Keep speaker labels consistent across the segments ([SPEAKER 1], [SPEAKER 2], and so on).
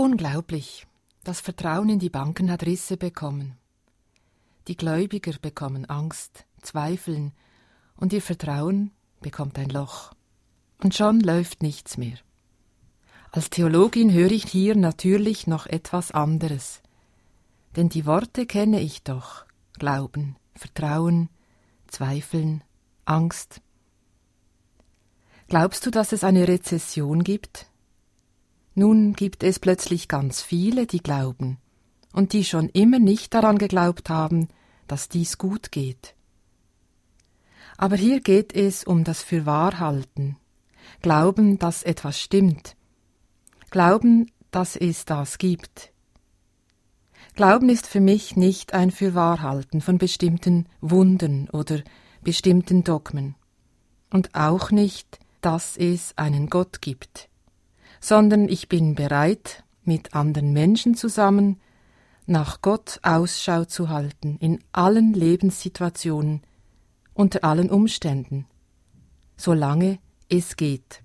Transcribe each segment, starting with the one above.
[SPEAKER 1] Unglaublich, das Vertrauen in die Banken hat Risse bekommen. Die Gläubiger bekommen Angst, zweifeln und ihr Vertrauen bekommt ein Loch. Und schon läuft nichts mehr. Als Theologin höre ich hier natürlich noch etwas anderes. Denn die Worte kenne ich doch. Glauben, Vertrauen, Zweifeln, Angst. Glaubst du, dass es eine Rezession gibt? Nun gibt es plötzlich ganz viele, die glauben und die schon immer nicht daran geglaubt haben, dass dies gut geht. Aber hier geht es um das Fürwahrhalten. Glauben, dass etwas stimmt. Glauben, dass es das gibt. Glauben ist für mich nicht ein Fürwahrhalten von bestimmten Wundern oder bestimmten Dogmen. Und auch nicht, dass es einen Gott gibt. Sondern ich bin bereit, mit anderen Menschen zusammen nach Gott Ausschau zu halten, in allen Lebenssituationen, unter allen Umständen, solange es geht.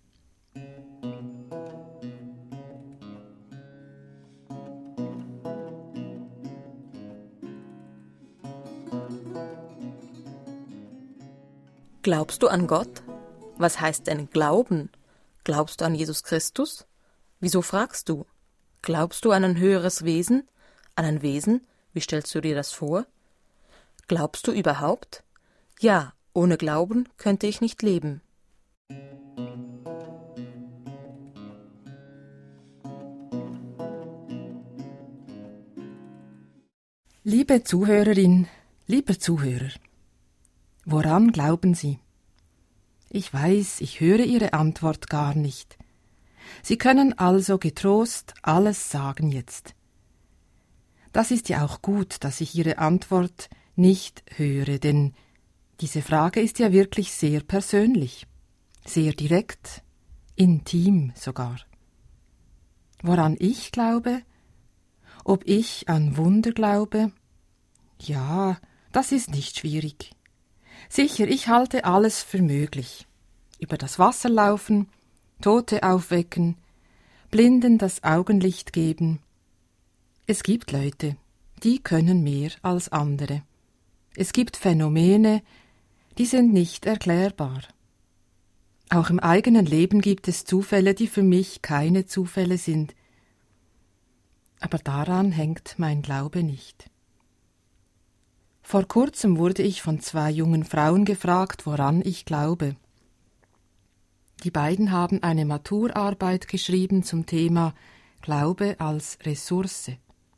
[SPEAKER 2] Glaubst du an Gott? Was heißt denn Glauben? Glaubst du an Jesus Christus? Wieso fragst du? Glaubst du an ein höheres Wesen? An ein Wesen? Wie stellst du dir das vor? Glaubst du überhaupt? Ja, ohne Glauben könnte ich nicht leben.
[SPEAKER 1] Liebe Zuhörerin, lieber Zuhörer, woran glauben Sie? Ich weiß, ich höre Ihre Antwort gar nicht. Sie können also getrost alles sagen jetzt. Das ist ja auch gut, dass ich Ihre Antwort nicht höre, denn diese Frage ist ja wirklich sehr persönlich, sehr direkt, intim sogar. Woran ich glaube? Ob ich an Wunder glaube? Ja, das ist nicht schwierig. Sicher, ich halte alles für möglich. Über das Wasser laufen, Tote aufwecken, Blinden das Augenlicht geben. Es gibt Leute, die können mehr als andere. Es gibt Phänomene, die sind nicht erklärbar. Auch im eigenen Leben gibt es Zufälle, die für mich keine Zufälle sind. Aber daran hängt mein Glaube nicht. Vor kurzem wurde ich von 2 jungen Frauen gefragt, woran ich glaube. Die beiden haben eine Maturarbeit geschrieben zum Thema Glaube als Ressource.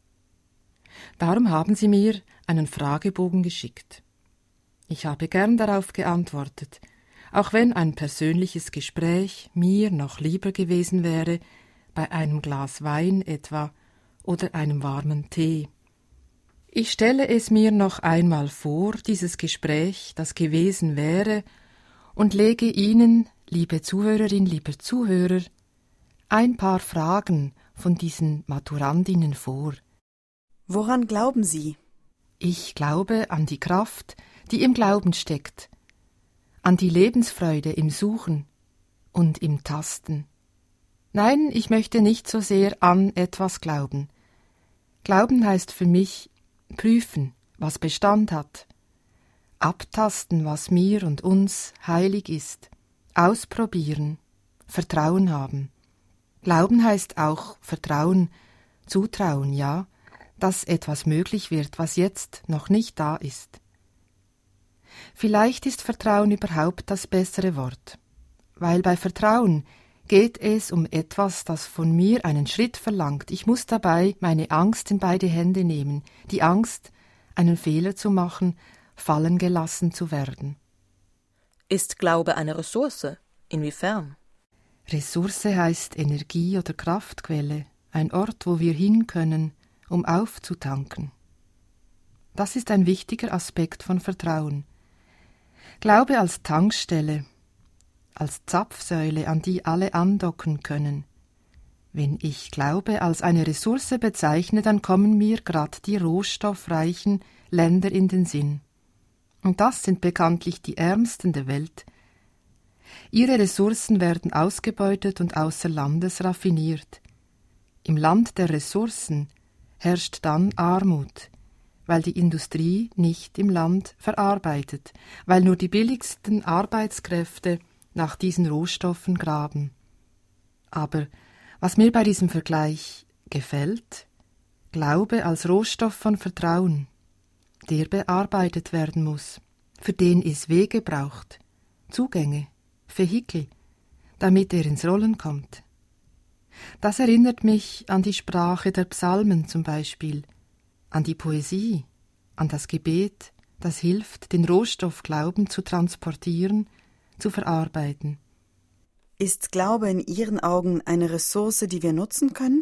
[SPEAKER 1] Darum haben sie mir einen Fragebogen geschickt. Ich habe gern darauf geantwortet, auch wenn ein persönliches Gespräch mir noch lieber gewesen wäre, bei einem Glas Wein etwa oder einem warmen Tee. Ich stelle es mir noch einmal vor, dieses Gespräch, das gewesen wäre, und lege Ihnen, liebe Zuhörerin, lieber Zuhörer, ein paar Fragen von diesen Maturandinnen vor.
[SPEAKER 3] Woran glauben Sie?
[SPEAKER 1] Ich glaube an die Kraft, die im Glauben steckt, an die Lebensfreude im Suchen und im Tasten. Nein, ich möchte nicht so sehr an etwas glauben. Glauben heißt für mich prüfen, was Bestand hat, abtasten, was mir und uns heilig ist, ausprobieren, Vertrauen haben. Glauben heißt auch Vertrauen, Zutrauen, ja, dass etwas möglich wird, was jetzt noch nicht da ist. Vielleicht ist Vertrauen überhaupt das bessere Wort, weil bei Vertrauen geht es um etwas, das von mir einen Schritt verlangt. Ich muss dabei meine Angst in beide Hände nehmen, die Angst, einen Fehler zu machen, fallen gelassen zu werden.
[SPEAKER 2] Ist Glaube eine Ressource? Inwiefern?
[SPEAKER 1] Ressource heißt Energie oder Kraftquelle, ein Ort, wo wir hin können, um aufzutanken. Das ist ein wichtiger Aspekt von Vertrauen. Glaube als Tankstelle, als Zapfsäule, an die alle andocken können. Wenn ich Glaube als eine Ressource bezeichne, dann kommen mir grad die rohstoffreichen Länder in den Sinn. Und das sind bekanntlich die Ärmsten der Welt. Ihre Ressourcen werden ausgebeutet und außer Landes raffiniert. Im Land der Ressourcen herrscht dann Armut, weil die Industrie nicht im Land verarbeitet, weil nur die billigsten Arbeitskräfte nach diesen Rohstoffen graben. Aber was mir bei diesem Vergleich gefällt, Glaube als Rohstoff von Vertrauen, der bearbeitet werden muss, für den es Wege braucht, Zugänge, Vehikel, damit er ins Rollen kommt. Das erinnert mich an die Sprache der Psalmen zum Beispiel, an die Poesie, an das Gebet, das hilft, den Rohstoff Glauben zu transportieren, zu verarbeiten.
[SPEAKER 3] Ist Glaube in Ihren Augen eine Ressource, die wir nutzen können?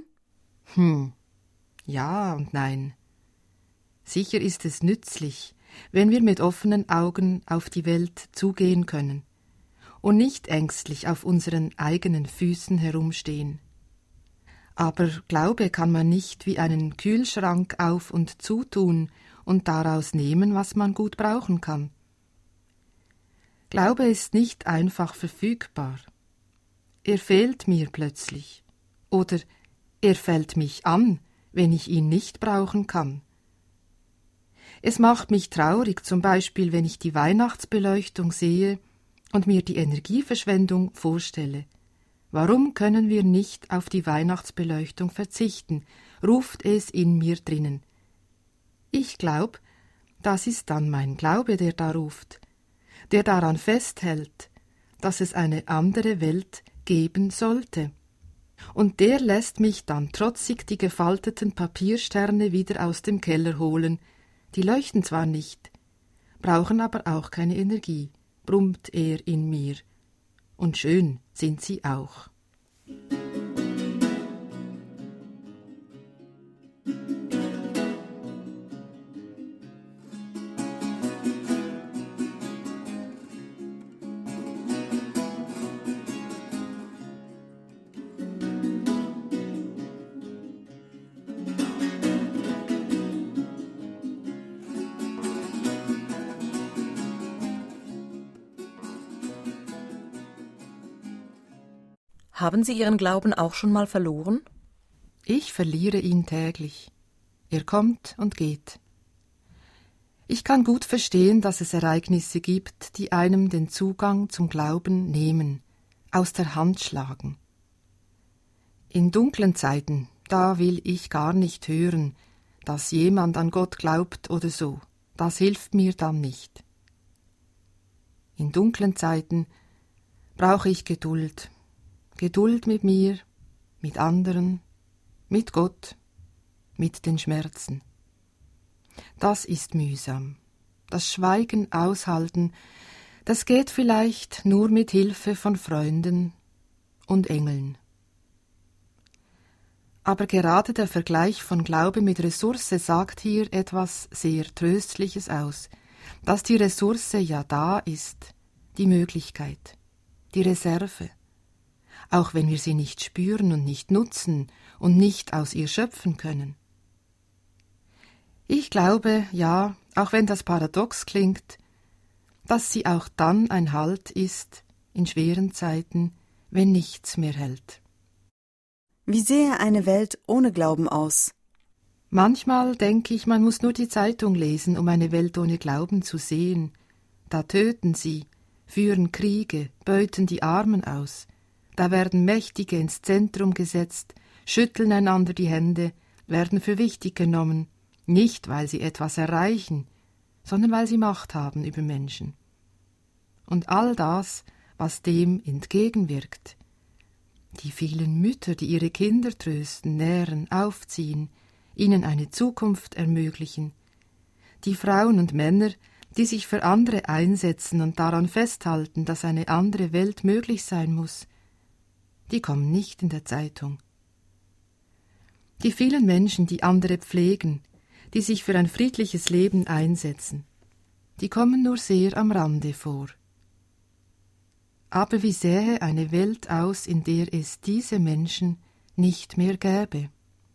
[SPEAKER 1] Ja und nein. Sicher ist es nützlich, wenn wir mit offenen Augen auf die Welt zugehen können und nicht ängstlich auf unseren eigenen Füßen herumstehen. Aber Glaube kann man nicht wie einen Kühlschrank auf- und zutun und daraus nehmen, was man gut brauchen kann. Glaube ist nicht einfach verfügbar. Er fehlt mir plötzlich. Oder er fällt mich an, wenn ich ihn nicht brauchen kann. Es macht mich traurig, zum Beispiel, wenn ich die Weihnachtsbeleuchtung sehe und mir die Energieverschwendung vorstelle. Warum können wir nicht auf die Weihnachtsbeleuchtung verzichten, ruft es in mir drinnen. Ich glaube, das ist dann mein Glaube, der da ruft, der daran festhält, dass es eine andere Welt geben sollte. Und der lässt mich dann trotzig die gefalteten Papiersterne wieder aus dem Keller holen. Die leuchten zwar nicht, brauchen aber auch keine Energie, brummt er in mir. Und schön sind sie auch.
[SPEAKER 2] Haben Sie Ihren Glauben auch schon mal verloren?
[SPEAKER 1] Ich verliere ihn täglich. Er kommt und geht. Ich kann gut verstehen, dass es Ereignisse gibt, die einem den Zugang zum Glauben nehmen, aus der Hand schlagen. In dunklen Zeiten, da will ich gar nicht hören, dass jemand an Gott glaubt oder so. Das hilft mir dann nicht. In dunklen Zeiten brauche ich Geduld. Geduld mit mir, mit anderen, mit Gott, mit den Schmerzen. Das ist mühsam. Das Schweigen aushalten, das geht vielleicht nur mit Hilfe von Freunden und Engeln. Aber gerade der Vergleich von Glaube mit Ressource sagt hier etwas sehr Tröstliches aus, dass die Ressource ja da ist, die Möglichkeit, die Reserve, auch wenn wir sie nicht spüren und nicht nutzen und nicht aus ihr schöpfen können. Ich glaube, ja, auch wenn das paradox klingt, dass sie auch dann ein Halt ist in schweren Zeiten, wenn nichts mehr hält.
[SPEAKER 3] Wie sähe eine Welt ohne Glauben aus?
[SPEAKER 1] Manchmal denke ich, man muss nur die Zeitung lesen, um eine Welt ohne Glauben zu sehen. Da töten sie, führen Kriege, beuten die Armen aus. Da werden Mächtige ins Zentrum gesetzt, schütteln einander die Hände, werden für wichtig genommen, nicht weil sie etwas erreichen, sondern weil sie Macht haben über Menschen. Und all das, was dem entgegenwirkt. Die vielen Mütter, die ihre Kinder trösten, nähren, aufziehen, ihnen eine Zukunft ermöglichen. Die Frauen und Männer, die sich für andere einsetzen und daran festhalten, dass eine andere Welt möglich sein muss, die kommen nicht in der Zeitung. Die vielen Menschen, die andere pflegen, die sich für ein friedliches Leben einsetzen, die kommen nur sehr am Rande vor. Aber wie sähe eine Welt aus, in der es diese Menschen nicht mehr gäbe?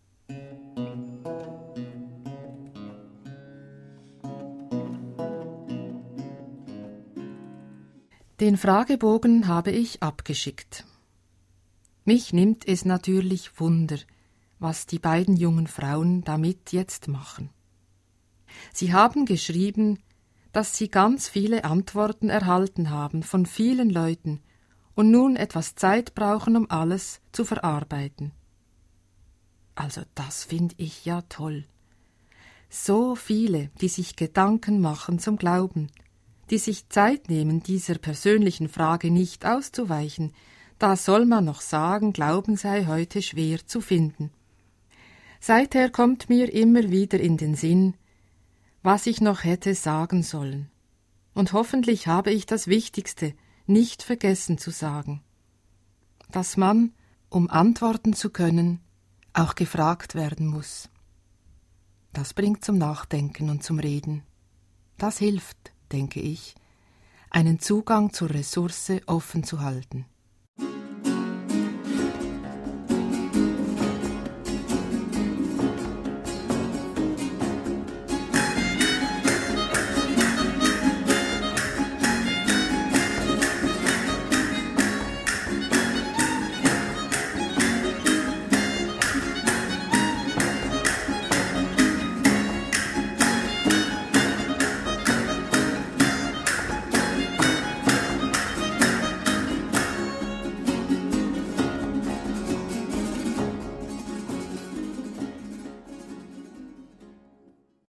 [SPEAKER 1] Den Fragebogen habe ich abgeschickt. Mich nimmt es natürlich Wunder, was die beiden jungen Frauen damit jetzt machen. Sie haben geschrieben, dass sie ganz viele Antworten erhalten haben von vielen Leuten und nun etwas Zeit brauchen, um alles zu verarbeiten. Also das finde ich ja toll. So viele, die sich Gedanken machen zum Glauben, die sich Zeit nehmen, dieser persönlichen Frage nicht auszuweichen, da soll man noch sagen, Glauben sei heute schwer zu finden. Seither kommt mir immer wieder in den Sinn, was ich noch hätte sagen sollen. Und hoffentlich habe ich das Wichtigste nicht vergessen zu sagen, dass man, um antworten zu können, auch gefragt werden muss. Das bringt zum Nachdenken und zum Reden. Das hilft, denke ich, einen Zugang zur Ressource offen zu halten.